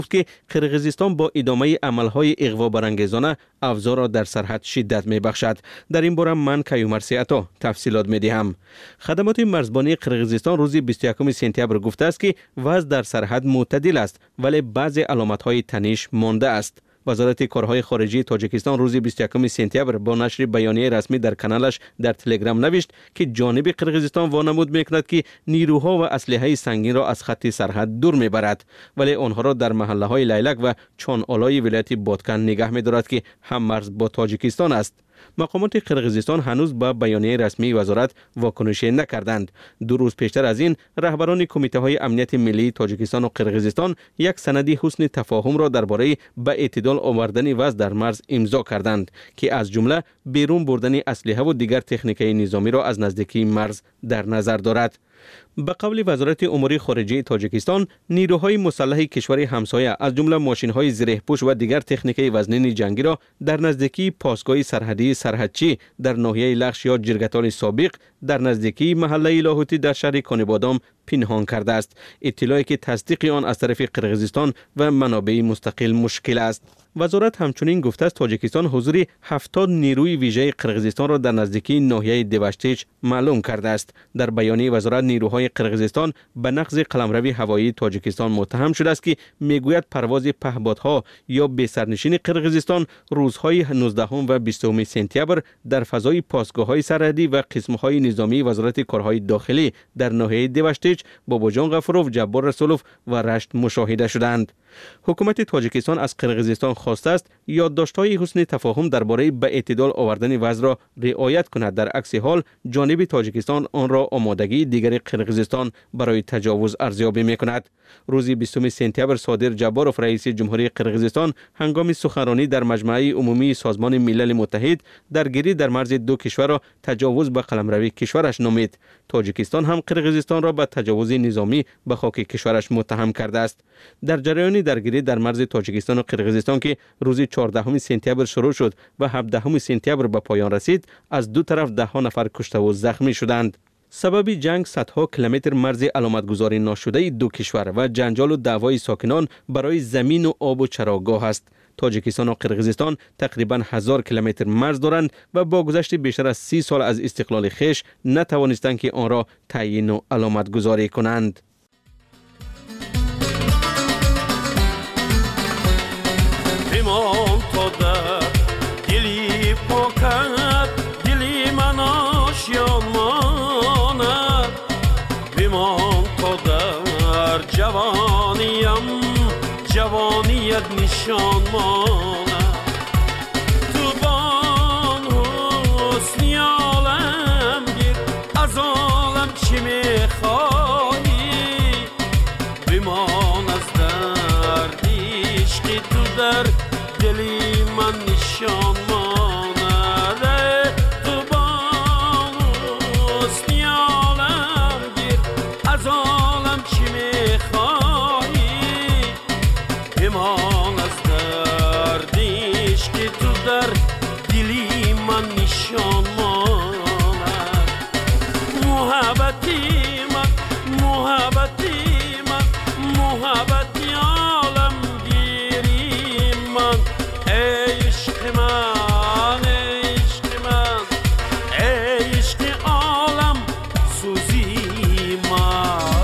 که قرقیزستان با ادامه عملهای اغوا برانگیزانه افزار را در سرحد شدت میبخشد. در این باره من کیومرثی عطا تفصیلات میدهم. خدمات مرزبانی قرقیزستان روز 21 سپتامبر گفته است که وضع در سرحد معتدل است ولی بعضی علامت‌های تنش مانده است. وزارت کارهای خارجه تاجیکستان روز 21 سپتامبر با نشر بیانیه رسمی در کانالش در تلگرام نوشت که جانب قرقیزستان وانمود میکند که نیروها و اسلحه سنگین را از خط سرحد دور میبرد ولی آنها را در محله های لیلک و چانالای ولایت بادکن نگه میدارد که هم مرز با تاجیکستان است. مقامات قرقیزستان هنوز با بیانیه رسمی وزارت واکنشی نکردند. 2 روز پیشتر از این رهبران کمیته های امنیت ملی تاجیکستان و قرقیزستان یک سند حسن تفاهم را درباره به اعتدال آوردن وضع در مرز امضا کردند که از جمله بیرون بردن اسلحه و دیگر تکنیک‌های نظامی را از نزدیکی مرز در نظر دارد. به قول وزارت امور خارجه تاجیکستان، نیروهای مسلح کشور همسایه از جمله ماشین‌های زره‌پوش و دیگر تکنیک‌های وزنین جنگی را در نزدیکی پاسگاه سرحدی سرحدچی در ناحیه لخش یا جرگتال سابق در نزدیکی محله لاهوتی در شهر کانبادام پنهان کرده است. اطلاعی که تصدیق آن از طرف قرقیزستان و منابع مستقل مشکل است. وزارت همچنین گفته است تاجیکستان حضور 70 نیروی ویژه قرقیزستان را در نزدیکی ناحیه دیوشتیچ معلوم کرده است. در بیانیه وزارت نیروهای قرقیزستان به نقض قلمرو هوایی تاجیکستان متهم شده است که میگوید پرواز پهپادها یا بی‌سرنشین قرقیزستان روزهای 19 و 20 سپتامبر در فضای پاسگاه‌های سرحدی و قسم‌های نظامی وزارت کارهای داخلی در ناحیه دیوشتیچ، باباجان غفوروف، جبار رسولوف و رشت مشاهده شدند. حکومت تاجیکستان از قرقیزستان خواسته است یادداشت‌های حسن تفاهم درباره به اعتدال آوردن وضع را رعایت کند. در عکس حال جانب تاجیکستان آن را آمادگی دیگر قرقیزستان برای تجاوز ارزیابی می‌کند. روز 20 سپتامبر صادر جباروف رئیس جمهوری قرقیزستان هنگام سخنرانی در مجمع عمومی سازمان ملل متحد درگیری در مرز دو کشور را تجاوز به قلمرو کشورش نامید. تاجیکستان هم قرقیزستان را به تجاوز نظامی به خاک کشورش متهم کرده است. در جریان درگیری در مرز تاجیکستان و قرقیزستان که روز 14 سپتامبر شروع شد و 17 سپتامبر به پایان رسید، از دو طرف ده ها نفر کشته و زخمی شدند. سبب جنگ صدها کیلومتر مرز علامتگذاری ناشده دو کشور و جنجال و دعوای ساکنان برای زمین و آب و چراگاه است. تاجیکستان و قرقیزستان تقریبا 1000 کیلومتر مرز دارند و با گذشت بیشتر از 30 سال از استقلال خویش نتوانستند که آن را تعیین و علامتگذاری کنند. جوانیت نشان ماند تو بان حسنی عالم گیر از عالم چی میخوایی بمان از درد عشقی تو در دلی من نشان ماند تو بان حسنی عالم گیر از عالم چی میخوایی بمان از دردیش که تو در دلی من نشان ماند محبتی عالم گیری من عشق من عشق عالم سوزی من.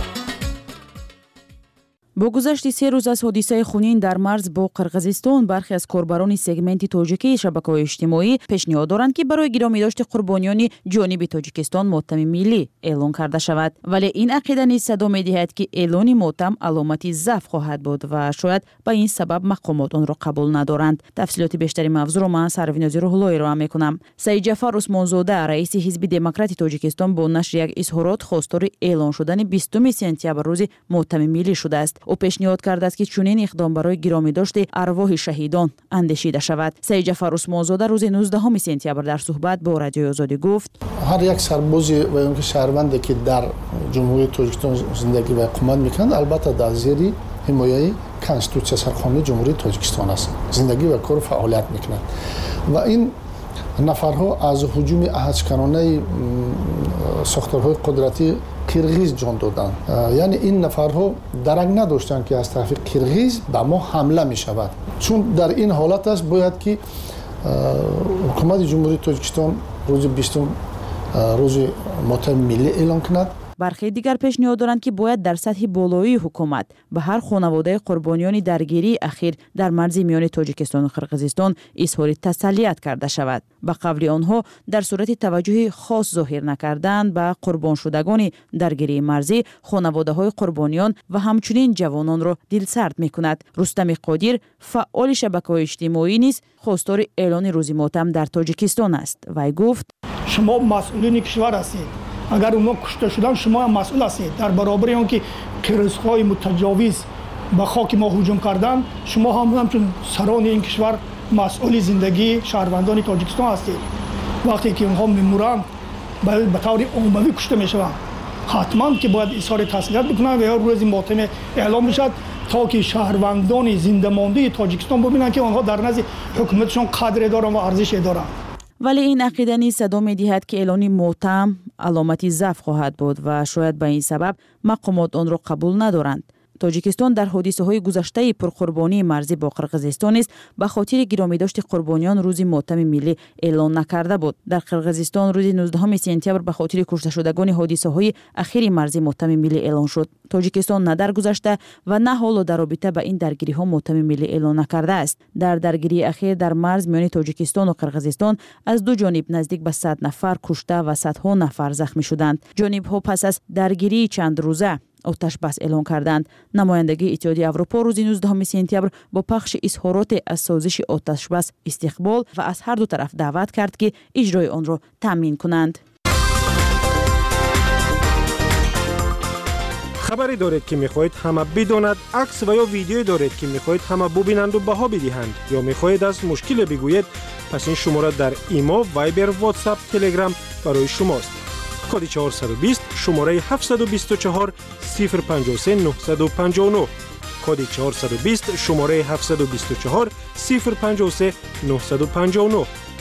با گذشت 3 روز از حادثه خونین در مرز با قرقیزستان، برخی از کاربران سگمنت تاجیکی شبکه‌های اجتماعی پیشنهاد دارند که برای گرامیداشت قربانیان جانب تاجیکستان ماتم ملی اعلان کرده شود، ولی این عقیده نیز صدا می‌دهد که اعلان ماتم علامتی ضعف خواهد بود و شاید به این سبب مقامات آن را قبول ندارند. تفصیلات بیشتری موضوع را من سرویناز روح‌اللهی را می‌کنم. سید جعفر عثمانزاده رئیس حزب دموکرات تاجیکستان با نشر یک اظهارات خواستار اعلان شدن 20 سپتامبر روز ماتم ملی شده است. او پیشنهاد کرده است که چنین اقدام برای گرامی داشت ارواح شهیدان اندیشیده شود. سید جعفر عثمانزاده روز 19 سپتامبر در صحبت با رادیوی آزادی گفت: هر یک سرباز و اون که شهروندی که در جمهوری تاجیکستان زندگی و اقامت میکنند البته در زیر حمایه کنستیتوسیون سرخانه جمهوری تاجیکستان است، زندگی و کار و فعالیت میکنند و این نفرها از هجوم احدکنانه ساختارهای قدرتی قرغیز جان دادند. یعنی این نفرها درک نداشتند که از طرف قرغیز به ما حمله می شود. چون در این حالت است باید که حکومت جمهوری تاجیکستان روز 20 روز ماتم ملی اعلان کند. برخی دیگر پیشنهاد دارند که باید در سطح بالایی حکومت به هر خانواده قربانیان درگیری اخیر در مرز میان تاجیکستان و قرقیزستان اظهار تسلیت کرده شود. به قول آنها در صورت توجه خاص ظاهر نکردن به قربان شدگان درگیری مرزی، خانواده های قربانیان و همچنین جوانان را دلسرد میکند. رستم قادر فعال شبکه‌های اجتماعی نیز خواستار اعلان روز ماتم در تاجیکستان است. وی گفت: شما مسئولین کشور هستید. اگر اونا کشته شدن شما هم مسئول هستید. در برابر اون که قرقیزهای متجاوز به خاک ما هجوم کردن، شما هم همچون سران این کشور مسئول زندگی شهروندان تاجیکستان هستید. وقتی که اونها میمورند به طور عمومی کشته میشوند، حتما که باید اظهار تسلیت بکنن و یا روز ماتم اعلام میشد تا که شهروندان زنده مانده تاجیکستان ببینن که آنها در نزد حکومتشون قدر دارن و ارزش دارن. ولی این عقیده نیز صدا می‌دهد که اعلان ماتم علامتی ضعف خواهد بود و شاید به این سبب مقامات آن را قبول ندارند. تاجیکستان در حادثه‌های گذشته پرقربانی مرزی با قرقیزستان است به خاطر گرامیداشت قربانیان روز ماتم ملی اعلان نکرده بود. در قرقیزستان روز 19 سپتامبر به خاطر کشته شدگان حادثه‌های اخیر مرزی ماتم ملی اعلان شد. تاجیکستان نه در گذشته و نه حالا در رابطه با این درگیری‌ها ماتم ملی اعلان نکرده است. در درگیری اخیر در مرز میان تاجیکستان و قرقیزستان از دو جانب نزدیک به 100 نفر کشته و صدها نفر زخمی شدند. جانب‌ها پس از درگیری چند روزه آتش بس اعلان کردند. نمایندگی اتحادیه اروپا روز 19 سپتامبر با پخش اظهارات از سازش آتش بس استقبال و از هر دو طرف دعوت کرد که اجرای آن را تامین کنند. خبری دارید که میخواهید همه بداند، عکس و یا ویدیویی دارید که میخواهید همه ببینند و بها بدهند یا میخواهید از مشکل بگویید، پس این شماره در ایما، وایبر، واتساپ، تلگرام برای شماست. کد 420 شماره 724 053 959. کد 420 شماره 724 053 959.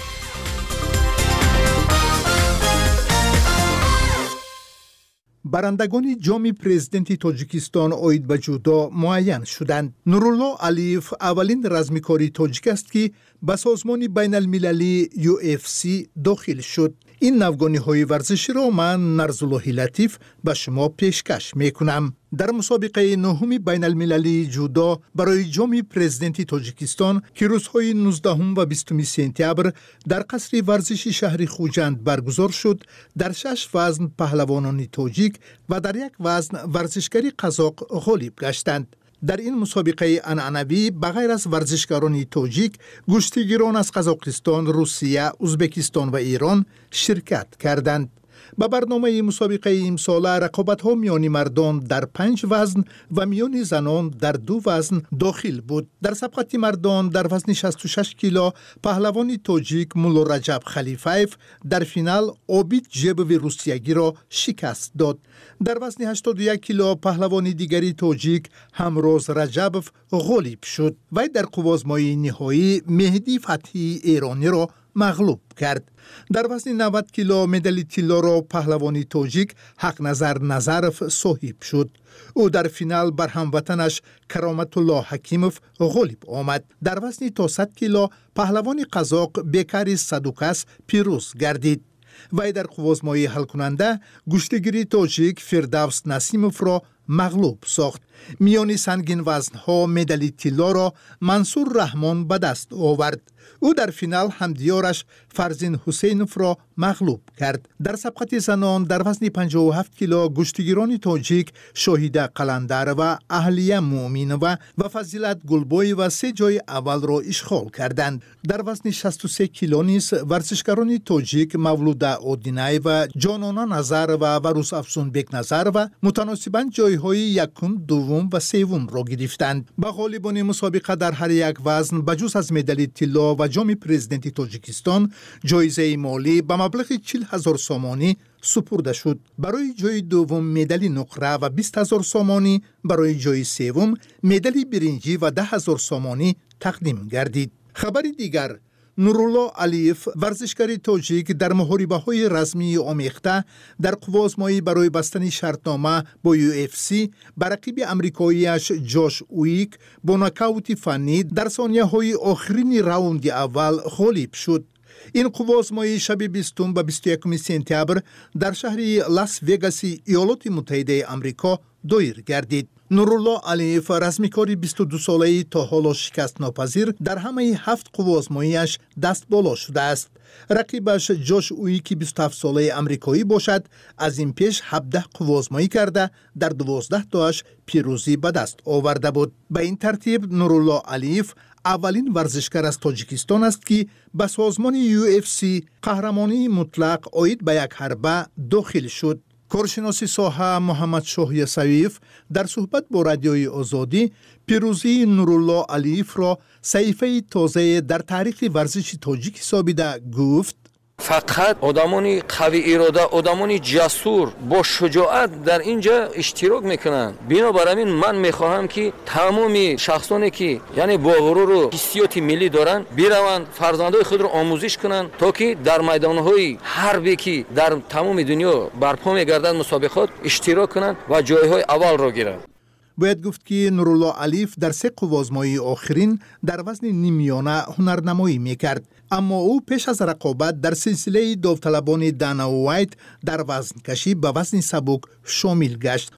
برندگان جام پرزیدنت تاجیکستان اوید به جودو معین شدند. نورالله علیف اولین رزمکاری تاجیک است که به سازمان بین المللی UFC داخل شد. این نوگانی های ورزشی را من نرزالله لطیف به شما پیشکش می کنم. در مسابقه نهم بین المللی جودو برای جام پرزیدنت تاجیکستان که روزهای 19 و 20 سپتامبر در قصر ورزشی شهر خوجند برگزار شد، در 6 وزن پهلوانان تاجیک و در یک وزن ورزشکاری قزاق غالب گشتند. در این مسابقه عنعنوی بغیر از ورزشکاران تاجیک، گشتیگیران از قزاقستان، روسیه، ازبکستان و ایران شرکت کردند. به برنامه مسابقه امسال رقابت‌ها میان مردان در 5 وزن و میان زنان در 2 وزن داخل بود. در سبقت مردان در وزن 66 کیلو پهلوان تاجیک مولا رجب خلیفایف در فینال عابید جبوی روسیگی را شکست داد. در وزن 81 کیلو پهلوان دیگری تاجیک همروز رجبف غالب شد. وی در قوازمای نهایی مهدی فتحی ایرانی را مغلوب کرد. در وزن 90 کیلو مدال طلا را پهلوانی تاجیک حق نظر نظرف صاحب شد. او در فینال بر هموطنش کرامت الله حکیموف غالب آمد. در وزن تا 100 کیلو پهلوانی قزاق بیکاری صدوکس پیروز گردید. وی در قوازمای حل کننده گشتگیری تاجیک فردوس نسیموف را مغلوب ساخت. میان سنگین وزنها مدال طلا را منصور رحمان به دست آورد. او در فینال همدیارش فرزین حسینوف را مغلوب کرد. در سبقت زنان در وزن 57 کیلو گشتگیران تاجیک شاهیده قلندر و اهلیه مومینوه و فضیلت گلبوی و 3 جای اول را اشغال کردند. در وزن 63 کیلو نیز ورزشکاران تاجیک مولوده اودینای و جانانا نظر و وروس افسون بیک نظر و متناسباً جایهای یکم، دوم و سوم را گرفتند. به غالبان مسابقه در هر یک وزن بجز از مدال طلا و جام پرزیدنت تاجیکستان جایزه مالی به مبلغ 40,000 سامانی سپرده شد. برای جای دوم مدال نقره و 20,000 سامانی، برای جای سوم مدال برنجی و 10,000 سامانی تقدیم گردید. خبر دیگر، نورالله علیف ورزشکار تاجیک در محاربه‌های رزمی آمیخته در قوازمایی برای بستن شرطنامه با UFC بر رقیب آمریکایی‌اش جاش اویک با ناکاوت فنی در ثانیه‌های آخرین راوند اول غالب شد. این قوازمایی شب 20 و 21 سپتامبر در شهر لاس وگاس ایالات متحده آمریکا دایر گردید. نورالله علیف رزمیکار 22 ساله‌ای تا حالا شکست ناپذیر در همه 7 قوازمایی‌اش دست بالا شده است. رقیبش جاش اویکی 27 ساله آمریکایی باشد، از این پیش 17 قوازمایی کرده در 12 تاش پیروزی به دست آورده بود. به این ترتیب نورالله علیف اولین ورزشکار از تاجیکستان است که به سازمان UFC قهرمانی مطلق عاید به یک حربه داخل شد. کارشناس ساحه محمد شاه یسویف در صحبت با رادیوی آزادی پیروزی نورالله علیف را صحیفه تازه در تاریخ ورزش تاجیک سابیده گفت: فقط آدمانی قوی اراده، آدمانی جسور با شجاعت در اینجا اشتراک میکنن. بنابراین من میخواهم که تمامی شخصانی که یعنی با غرور و حسیات ملی دارن بیروند فرزندای خود را آموزش کنن تا که در میدانهای حربی که در تمام دنیا برپا میگردند مسابقات اشتراک کنن و جایهای اول را گیرند. باید گفت که نورالله علیف در 3 قوازمایی آخرین در وزن نیمیانه هنرنمایی میکرد، اما او پیش از رقابت در سلسله داوطلبان دانا وایت در وزن کشی به وزن سبک شامل گشت.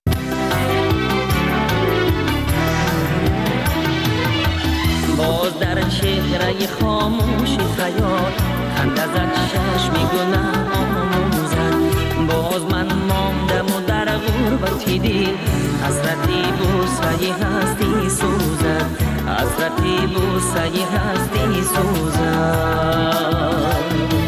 باز در چهره خاموش خیال خنده زد چشمی گناه آموزد. باز من ماندم و در غربتی دید حسرتی بوسه هستی سوزد، حسرتی بوسه هستی سوزد.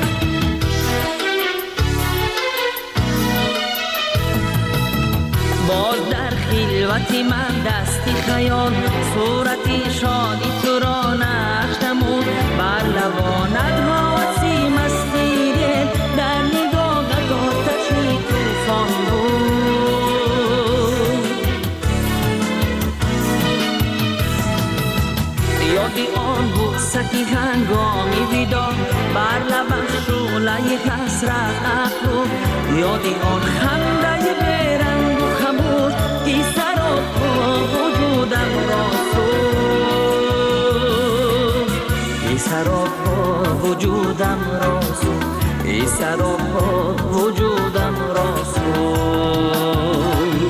باز در خلوتی من دستی خیال صورتی شادی تو را نشتمون بر لبانت حاسی مستی دل در نگاهت آتشی توفان بود. یادی آن بود سکی هنگامی ویدا بر لبم شعله حسرت افروخت. یادی آن خنده برنگ و خموش ای سراب وجودم را سوخت، ای سراب وجودم را سوخت، ای سراب وجودم را سوخت.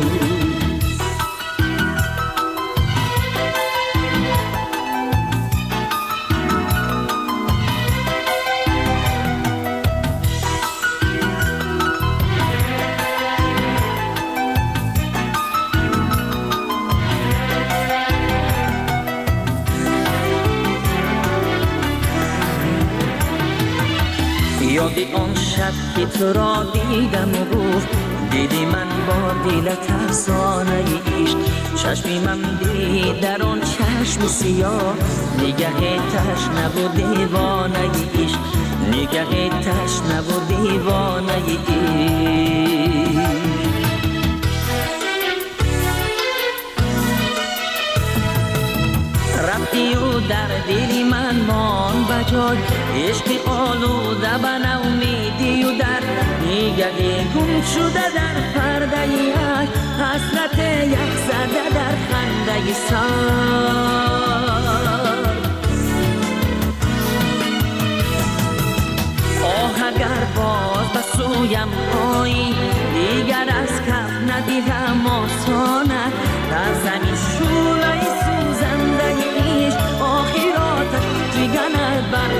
یادی آن شب که تو را دیدم و گفت دیدی من با دلت افسانه عشق. چشمی من دید در آن چشم سیاه نگه تشنه و دیوانه عشق، نگه تشنه و دیوانه عشق. رفتی و در دلی من مان بجای عشق آلوده به نومیدی و در نگه گم شده در پرده عشق، حسرت یک زده در خنده سر. آه اگر باز به سویم آیی دیگر از کف ندیدم آسانت در زمین شعله سوزنده عشق آخراتش فگند بر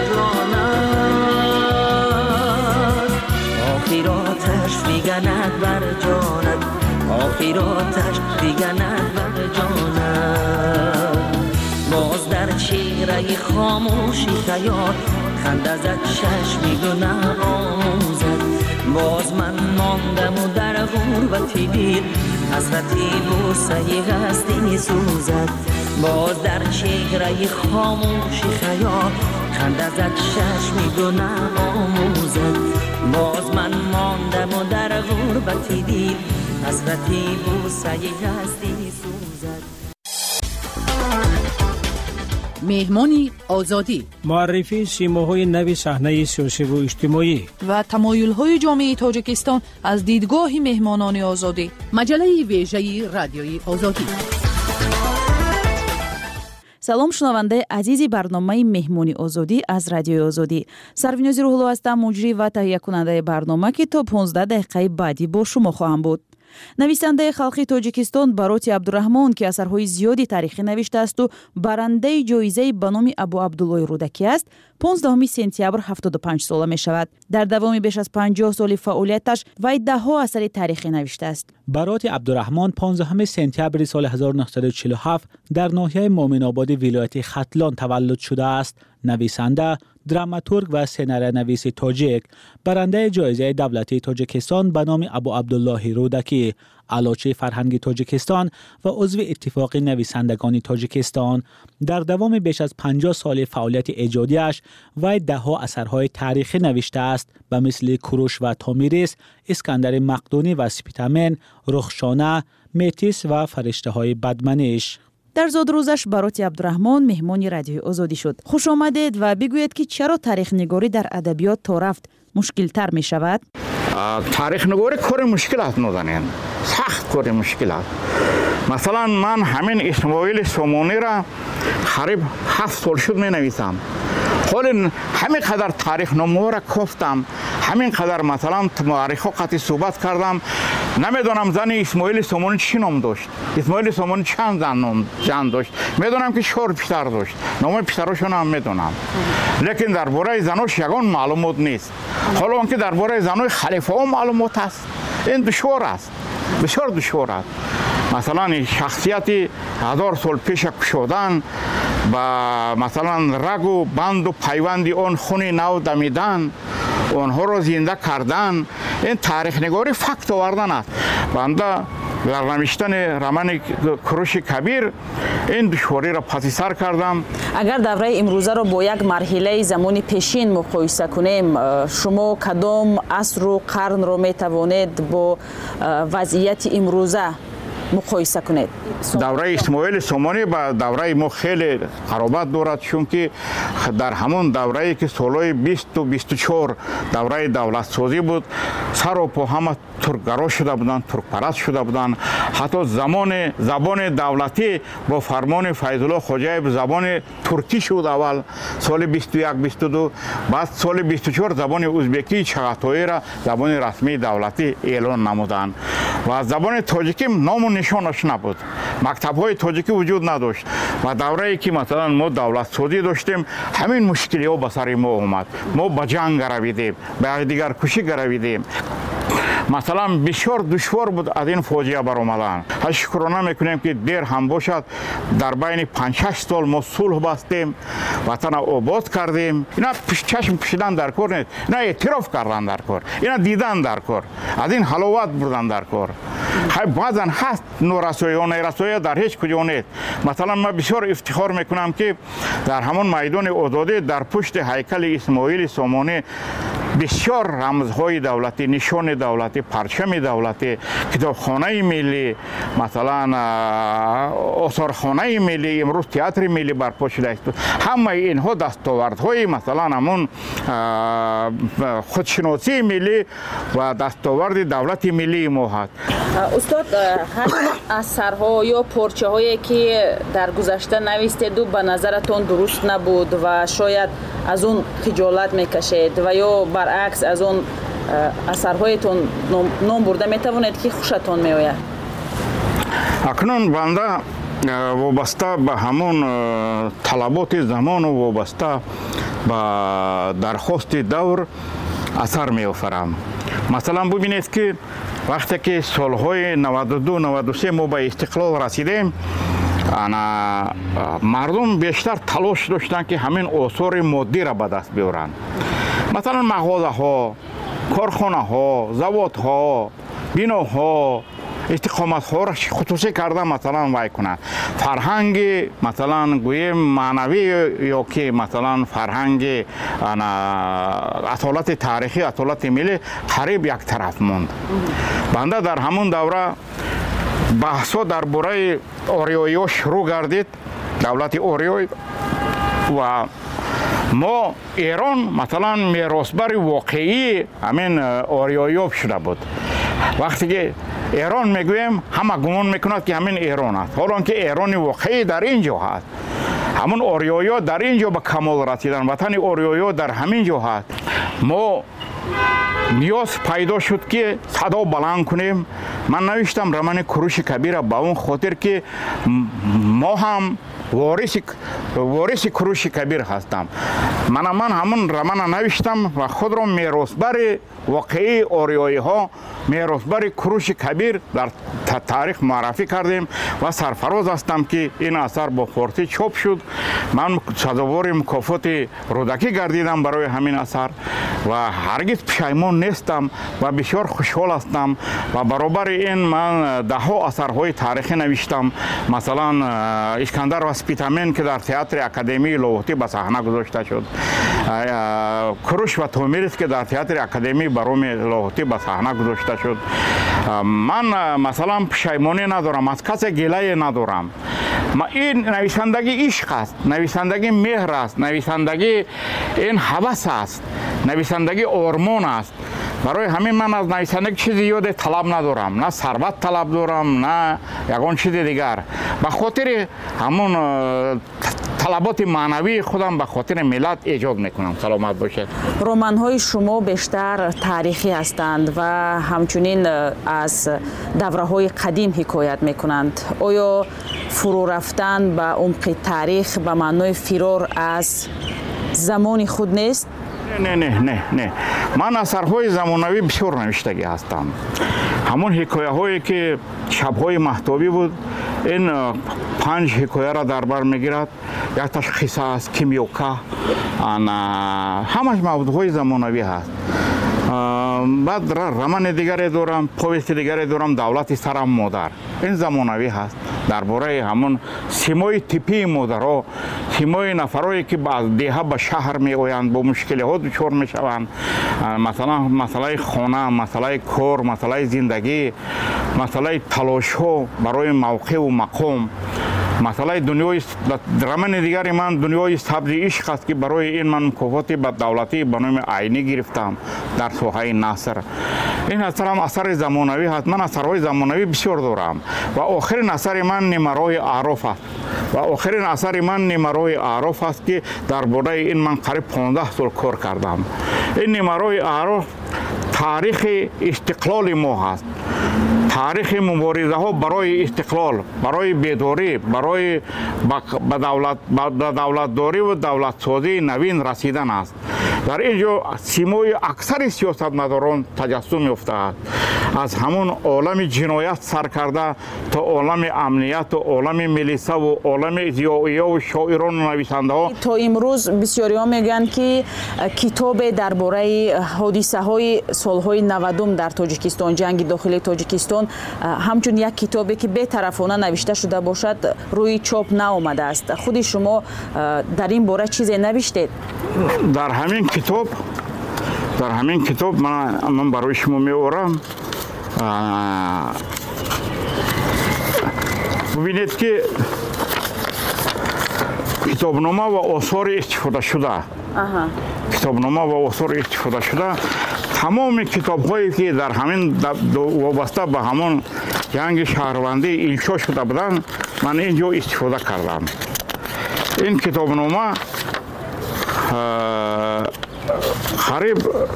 جانت، آخراتش فگند بر جانت، آخراتش فگند بر جانت. باز در چهره خاموشی خیال خنده زد چشمی گناه آموزد. باز من ماندم و در غربتی دید حسرتی بوسه هستی سوزد. باز در چهره خاموشی خیال خنده زد چشمی گناه آموزد. باز من ماندم و در غربتی دید حسرتی بوسه هستی سوزد. مهمانی آزادی، معرفی سیماهای نو صحنه سیاسی و اجتماعی و تمایل‌های جامعه تاجیکستان از دیدگاه مهمانان آزادی. مجله ویژه رادیوی آزادی. салом шунавандаи азизи барномаи меҳмони озодӣ аз радиои озодӣ. Сарвинози Рӯҳулло ҳастам, муҷрӣ ва таҳиякунандаи барнома, ки то 15 дақиқаи баъдӣ бо шумо хоҳам буд. нависандаи халқи тоҷикистон Бароти Абдураҳмон, ки асарҳои зиёди таърихӣ навиштааст ва барандаи ҷоизаи ба номи Абу Абдуллои Рӯдакӣ аст, 15 сентябр 75 сола мешавад. дар давоми беш аз 50 соли фаъолияташ вай даҳҳо асари таърихӣ навиштааст. бароти Абдураҳмон 15 сентябри соли 1947 дар ноҳияи Муъминободи вилояти Хатлон таваллуд шудааст. нависанда، драматург ва сенариянависи тоҷик, барандаи ҷоизаи давлатии Тоҷикистон ба номи Абу Абдуллоҳи Рӯдакӣ, алочи фарҳанги Тоҷикистон ва узви иттифоқи нависандагони Тоҷикистон. дар давоми беш аз 50 соли фаъолияти эҷодиаш вай даҳҳо асарҳои таърихӣ навиштааст, ба мисли Куруш ва Томирис, Искандари Мақдунӣ ва Спитамен, Рухшона, Метис ва Фариштаҳои Бадманиш. дар зодрӯзаш Бароти Абдураҳмон меҳмони радиои озодӣ шуд. хушомадед ва бигӯед, ки чаро таърихнигорӣ дар адабиёт то рафт мушкилтар мешавад? таърихнигорӣ кори мушкил аст, нозанин, сахт кори мушкил аст. масалан, ман ҳамин Исмоили Сомонира қариб 7 сол шуд менависам. ҳолин ҳамин қадар таърихномаҳоро кофтам, ҳамин қадар масалан муаррихҳо қатъи суҳбат кардам. намедонам зани Исмоили Сомонӣ чӣ ном дошт. Исмоили Сомонӣ чанд зан дошт. медонам ки 4 писар дошт. номи писарашонро ҳам медонам. лекин дар бораи занош ягон маълумот нест. ҳоло он ки дар бораи занои халифаҳо маълумот аст. ин душвор аст. бисёр душвор аст. масалан шахсияти 1000 сол пеша кушодан ба масалан рагу банду пайванди он хуни нав дамидан, онҳоро зинда кардан, ин таърихнигорӣ факт овардан аст. банда дар навиштани романи Куруши Кабир ин душвориро паси сар кардам. агар давраи имрӯзаро бо як марҳилаи замони пешин муқоиса кунем, шумо кадом асру қарнро метавонед бо вазъияти имрӯза муқоиса кунед? давраи Исмоили Сомонӣ ба давраи мо хеле қаробат дорад, чунки дар ҳамон даврае ки солҳои 20-24 давраи давлатсозӣ буд, сару по ҳама туркгаро шуда буданд, туркпараст шуда буданд. ҳатто забони давлатӣ бо фармони Файзулло Хоҷаев забони туркӣ шуд аввал соли 21-22, баъд соли 24 забони узбекии чағатоиро забони расмии давлатӣ эълон намуданд ва забони тоҷикӣ ному нишонаш набуд. мактабҳои тоҷикӣ вуҷуд надошт ва даврае ки масалан мо давлатсозӣ доштем, ҳамин мушкилиҳо ба сари мо омад. мо ба ҷанг гаравидем, ба якдигаркушӣ гаравидем. масалан бисёр душвор буд аз ин фоҷиа баромадан. шукрона мекунем ки дер ҳам бошад, дар байни 5-6 сол мо сулҳ бастем, ватана обод кардем. ина чашм пӯшидан дар кор нест, ина эътироф кардан дар кор, ина дидан дар кор, аз ин ҳаловат бурдан дар кор. баъзан ҳаст норасоиҳо, нерасоиҳо дар ҳеҷ куҷо нест. масалан ман бисёр ифтихор мекунам ки дар ҳамон майдони озодӣ дар пушти ҳайкали Исмоили Сомонӣ бисёр рамзҳои давлатӣ, нишони давлатӣ, парчами давлатӣ, китобхонаи миллӣ, масалан осорхонаи миллӣ, имрӯз театри миллӣ барпо шудааст. ҳамаи инҳо дастовардҳои масалан ҳамон худшиносии миллӣ ва дастоварди давлати миллии мо ҳаст. устод, ҳамин асарҳо ё порчаҳое ки дар гузашта навистеду ба назаратон дуруст набуд ва шояд аз он хиҷолат мекашед ва ё баръакс аз он асарҳоятон ном бурда метавонед ки хушатон меояд? акнун банда вобаста ба ҳамон талаботи замону вобаста ба дархости давр асар меофарам. масалан бубинед ки вақте ки солҳои 92-93 мо ба истиқлол расидем, мардум бештар талош доштанд ки ҳамин осори моддиро ба даст биёранд. масалан мағозаҳо, корхонаҳо, заводҳо, биноҳо, истиқоматҳоро хусусӣ карда масалан вай кунад. фарҳанги масалан гӯем маънавӣ ё ки масалан фарҳанги асолати таърихӣ, асолати миллӣ қариб як тараф монд. банда дар ҳамон давра баҳсҳо дар бораи ориёиҳо шурӯъ гардид. давлати ориё و ما ایران مثلا میراثبر واقعی همین آریایی‌ها شده بود. وقتی که ایران میگویم همه گمان میکند که همین ایران است، حالا که ایران واقعی در اینجا هست. همون آریایی‌ها در اینجا به کمال رسیدن، وطن آریایی‌ها در همین جا هست. ما نیاز پیدا شد که صدا بلند کنیم. من نوشتم رمان کوروش کبیر به اون خاطر که ما هم وارث کوروش کبیر هستم. من همون رمان نوشتم و خود را میراثبر واقعی آریایی ها، میراثبر کوروش کبیر در تاریخ معرفی کردیم و سرفراز هستم که این اثر با فارسی چاپ شد. من سزاوار مکافات رودکی گردیدم برای همین اثر و هرگز پشیمان نیستم و بسیار خوشحال هستم و برابر این من ده ها اثرهای تاریخی نوشتم. مثلا اسکندر و سپیتامین که در تئاتر اکادمی لاهوتی به صحنه گذاشته شد، کوروش و تومیرس که در تئاتر اکادمی بروم لاهوتی به صحنه گذاشته شد. من مثلا پشیمانی ندارم، از کسی گله ندارم. این نویسندگی عشق است، نویسندگی مهر است، نویسندگی این هوس است، نویسندگی آرمان است. برای همین من از نویسندگی چیزی زیاد طلب ندارم، نه ثروت طلب دارم نه یگان چیز دیگر. به خاطر همون طلبات معنوی خودم به خاطر ملت ایجاد میکنم. سلامت باشید. رمان‌های شما بیشتر تاریخی هستند و همچنین از دوره‌های قدیم حکایت میکنند. آیا فرو رفتن به عمق تاریخ به معنای فرار از زمان خود نیست؟ نه. من اثرهای زمانوی بسیار نوشتگی هستم. همون حکایه هایی که شبهای مهتابی بود، این 5 حکایه را در بر میگیرد. یکتاش قصه است، کیمیوکا، همش موضوعهای زمانوی هست. بعد رمان دیگری دارم، پویست دیگری دارم، دولت سرم مادر. این زمانوی هست. درباره همون سیمای تیپی مادرها، سیمای نفرایی که از دیها به شهر می آیند، با مشکل ها دچار می شوند. مثلا مسئله خانه، مسئله کار، مسئله زندگی، مسئله تلاش ها برای موقع و مقام. مسئله دنیای رمان دیگری من دنیای سبز عشق است که برای این من مکافات به دولتی به نام عینی گرفتم در ساحه نثر. این اثر هم اثر زمانوی هست. من اثرهای زمانوی بسیار دارم و آخرین اثر من نیمروی اعراف است. و آخرین اثر من نیمروی اعراف است که درباره این من قریب 15 سال کار کردم. این نیمروی اعراف تاریخ استقلال ما هست. تاریخ مبارزه ها برای استقلال، برای بیداری، برای دولتداری و دولت سازی نوین رسیدن است. در اینجا سیمای اکثر سیاستمداران تجسم یافته است. از همون عالم جنایت سر کرده تا عالم امنیت و عالم ملیسه و عالم ضیائیه و شاعران و نویسنده ها. تا امروز بسیاری ها میگن که کتاب درباره حادثه های سالهای 90 در تاجیکستان، جنگ داخلی تاجیکستان، همچون یک کتابی که بی‌طرفانه نوشته شده باشد روی چاپ نآمده است. خود شما در این باره چیزی نوشتید؟ در همین کتاب من برای شما می‌آورم. ببینید که کتابنامه و آثار استفاده شده. کتابنامه و آثار استفاده شده تمام کتاب‌هایی که در همین وابسته به همون جنگ شهروندی انشا شده بودند من اینجا استفاده کردم. این کتابنامه قریب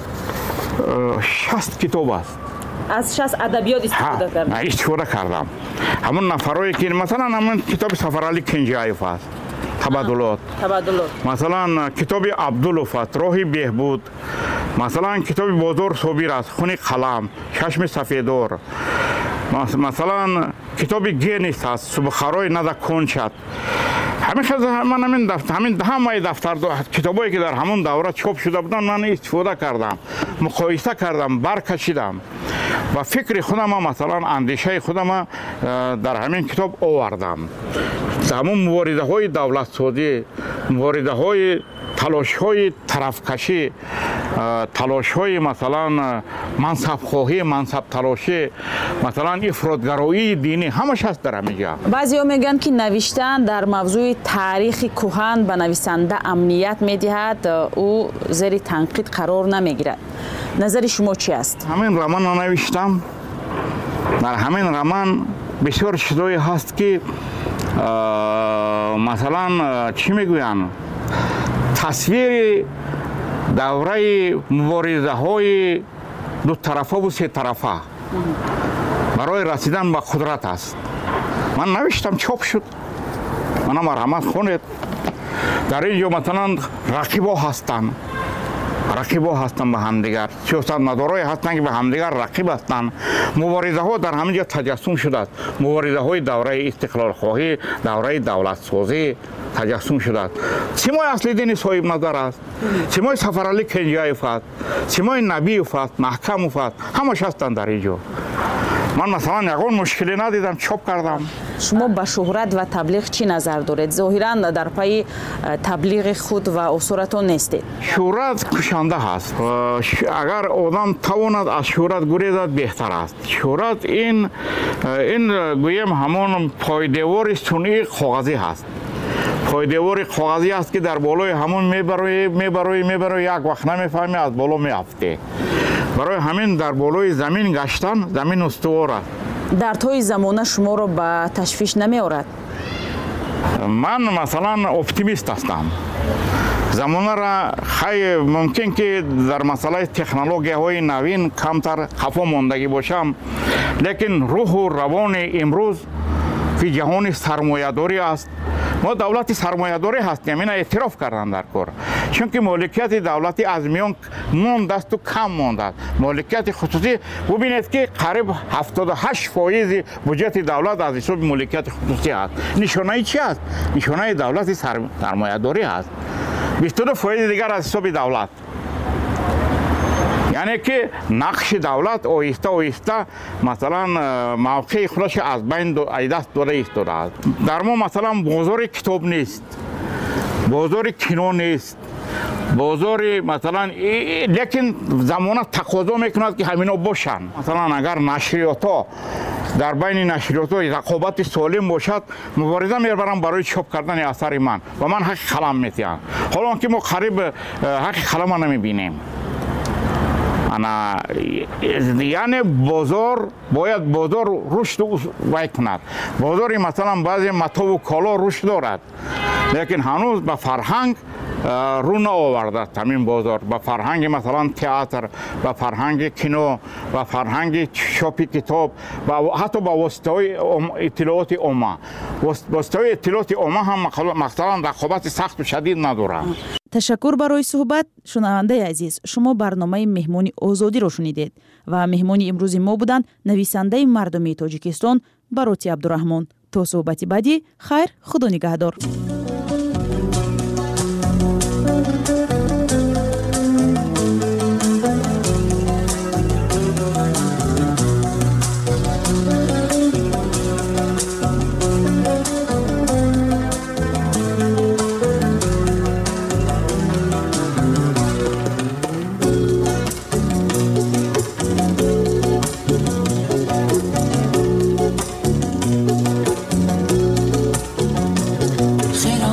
60 کتاب است. از 60 ادبیات استفاده کردم. همون نفرایی که مثلا همون کتاب سفرعلی کنجایف است، تبادلات. مثلا کتاب عبدالوف است، راه بهبود. مثلا کتاب بازار صابر است، خون قلم، چشم سفیدار. مثلا کتاب گینیس است، صبحخرای نده کنچت. همیشه من همه دفتر کتابایی که در همون دوره چاپ شده بودن من استفاده کردم، مقایسه کردم، برکشیدم و فکر خودم مثلا اندیشه خودم در همین کتاب آوردم. همون مبارزه‌های دولت سازی، مبارزه‌های تلاش‌های طرفکشی، تلاش‌های مثلا منصب خواهی، منصب تلاشی، مثلا افراط‌گرایی دینی همش هست در همینجا. بعضی‌ها میگن که نوشتن در موضوع تاریخ کهن به نویسنده امنیت میدهد، او زیر تنقید قرار نمیگیرد. نظر شما چی است؟ همین رمان نوشتم. در همین رمان بسیار چیزایی هست که مثلا چی میگوین؟ تصویر دوره مبارزه های دو طرفه و سه طرفه برای رسیدن به قدرت است. من نوشتم، چاپ شد، منم مرحمت خونید. در اینجا مثلا رقیبا هستند به همدیگر، سیاستمدارای هستند که به همدیگر رقیب هستند. مبارزه ها در همینجا تجسم شده است. مبارزه های دوره استقلال خواهی، دوره دولت سازی تجسم شده است. سیمای اصلی دین صاحب نظر است، سیمای سفرعلی کنجایف است، سیمای نبیف است، محکموف است، همش هستند در اینجا. من مثلا یگان مشکلی ندیدم، چاپ کردم. شما به شهرت و تبلیغ چی نظر دارید؟ ظاهراً در پای تبلیغ خود و اثراتون نیستید. شهرت کشنده هست. اگر آدم تواند از شهرت گریزد بهتر است. شهرت این گویم همون پایدیوار صنعی کاغذی هست. پایدیوار کاغذی است که در بالای همون میبره یک وقت نمیفهمی، از بالا میافته. برای همین در بالای زمین گشتن، زمین استوار است. در طی زمانه شما رو به تشویش نمی آورد؟ من مثلا اپتیمیست هستم. زمانه را خیلی ممکن که در مسئله تکنولوژی های نوین کمتر خفا ماندگی باشم، لیکن روح و روان امروز فی جهان سرمایه‌داری است. ما دولت سرمایه‌داری هستیم، این اعتراف کردن در کار. چون که مالکیت دولتی از میان مانده است و کم مانده است. مالکیت خصوصی ببینید که قریب 78% بودجه دولت از حساب مالکیت خصوصی است. نشانه چی است؟ نشانه دولت سرمایه‌داری است. 22% دیگر از حساب دولت. یعنی که نقش دولت آهسته مثلا موقع خودش از بین دست داده ایستاده است. در ما مثلا بازار کتاب نیست، بازار کینو نیست، بازار مثلا لیکن زمانه تقاضا میکند که همینا باشن. مثلا اگر نشریات ها در بین نشریات ها رقابت سالم باشد، مبارزه میبرم برای چاپ کردن اثر من و من حق قلم میتیم. حالا که ما قریب حق قلم نمیبینیم. یعنی بازار باید بازار رشد وای کند. بازاری مثلا بعضی متا و کالا رشد دارد، لیکن هنوز به فرهنگ رو نآورده است. همین بازار به فرهنگ مثلا تئاتر، به فرهنگ کینو، به فرهنگ چاپ کتاب و حتی به واسطه اطلاعات عامه. واسطه اطلاعات عامه هم مثلا رقابت سخت و شدید ندارد. تشکر برای صحبت. شنونده عزیز، شما برنامه مهمانی آزادی رو شنیدید و مهمانی امروز ما بودند نویسنده مردمی تاجیکستان باروتی عبدالرحمن. تا صحبتی بعدی، خیر، خدا نگهدار. خیلی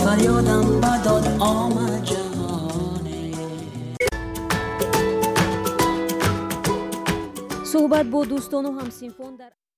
فریادم بداد آمد جهانه. صحبت با دوستان و همسینفون در